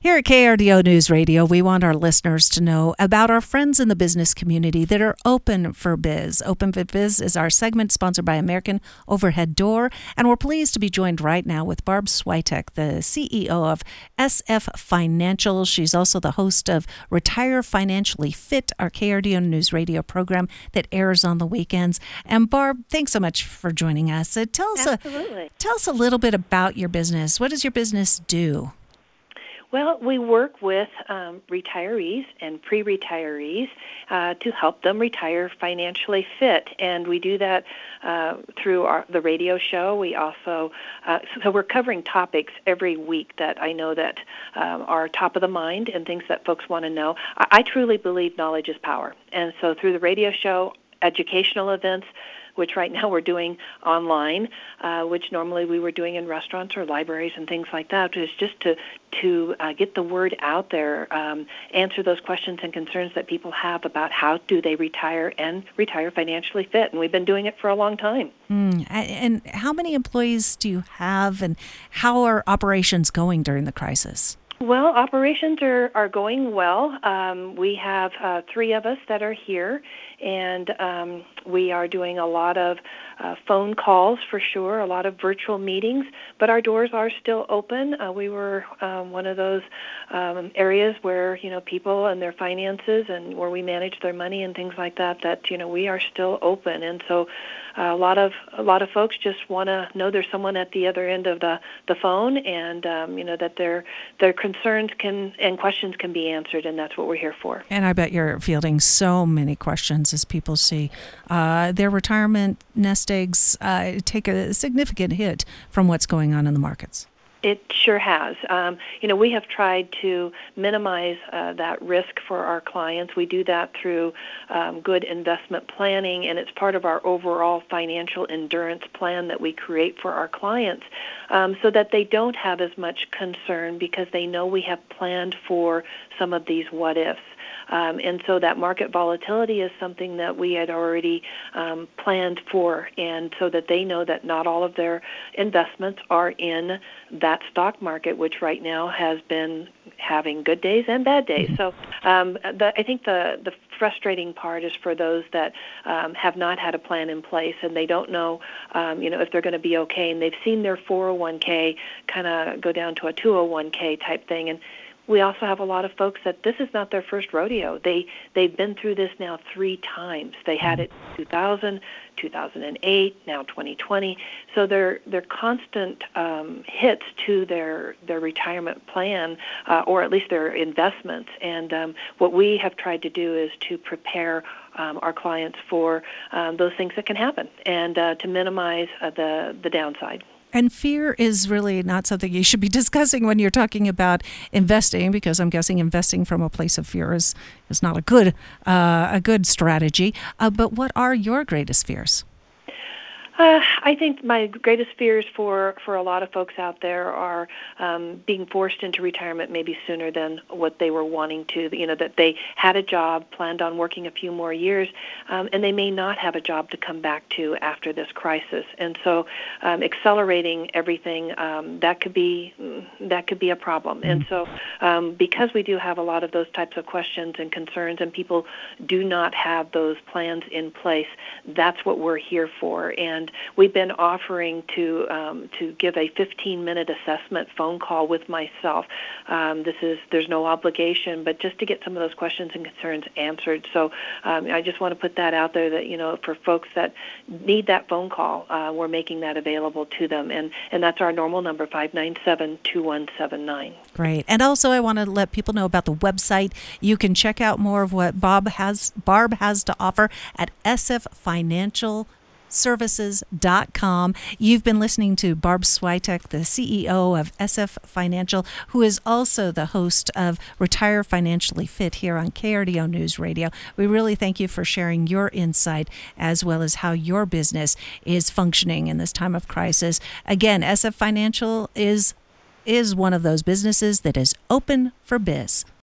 Here at KRDO News Radio, we want our listeners to know about our friends in the business community that are Open for Biz. Open for Biz is our segment sponsored by American Overhead Door, and we're pleased to be joined right now with Barb Switek, the CEO of SF Financial. She's also the host of Retire Financially Fit, our KRDO News Radio program that airs on the weekends. And Barb, thanks so much for joining us. Tell us a little bit about your business. What does your business do? Well, we work with retirees and pre-retirees to help them retire financially fit, and we do that through the radio show. We also so we're covering topics every week that I know that are top of the mind and things that folks want to know. I truly believe knowledge is power, and so through the radio show, educational events, which right now we're doing online, which normally we were doing in restaurants or libraries and things like that, is just to get the word out there, answer those questions and concerns that people have about how do they retire and retire financially fit. And we've been doing it for a long time. And how many employees do you have, and how are operations going during the crisis? Well, operations are going well. We have 3 of us that are here, and we are doing a lot of phone calls for sure, a lot of virtual meetings, but our doors are still open. We were one of those areas where, people and their finances and where we manage their money and things like that, we are still open. And so a lot of folks just want to know there's someone at the other end of the phone, and that their concerns and questions can be answered, and that's what we're here for. And I bet you're fielding so many questions as people see their retirement nest eggs take a significant hit from what's going on in the markets. It sure has. We have tried to minimize that risk for our clients. We do that through good investment planning, and it's part of our overall financial endurance plan that we create for our clients so that they don't have as much concern because they know we have planned for some of these what-ifs. And so that market volatility is something that we had already planned for, and so that they know that not all of their investments are in that stock market, which right now has been having good days and bad days. So I think the frustrating part is for those that have not had a plan in place, and they don't know, if they're going to be okay, and they've seen their 401k kind of go down to a 201k type thing. And we also have a lot of folks that this is not their first rodeo. They've been through this now 3 times. They had it in 2000, 2008, now 2020. So they're constant hits to their retirement plan, or at least their investments. And what we have tried to do is to prepare our clients for those things that can happen, and to minimize the downside. And fear is really not something you should be discussing when you're talking about investing, because I'm guessing investing from a place of fear is not a good strategy. But what are your greatest fears? I think my greatest fears for a lot of folks out there are being forced into retirement maybe sooner than what they were wanting to, that they had a job, planned on working a few more years, and they may not have a job to come back to after this crisis. And so accelerating everything, that could be a problem. And so because we do have a lot of those types of questions and concerns, and people do not have those plans in place, that's what we're here for. And we've been offering to give a 15-minute assessment phone call with myself. There's no obligation, but just to get some of those questions and concerns answered. So I just want to put that out there that, for folks that need that phone call, we're making that available to them. And that's our normal number, 597-2179. Great. And also I want to let people know about the website. You can check out more of what Barb has to offer at sffinancialservices.com. You've been listening to Barb Switek, the CEO of SF Financial, who is also the host of Retire Financially Fit here on KRDO News Radio. We really thank you for sharing your insight as well as how your business is functioning in this time of crisis. Again, SF Financial is one of those businesses that is open for biz.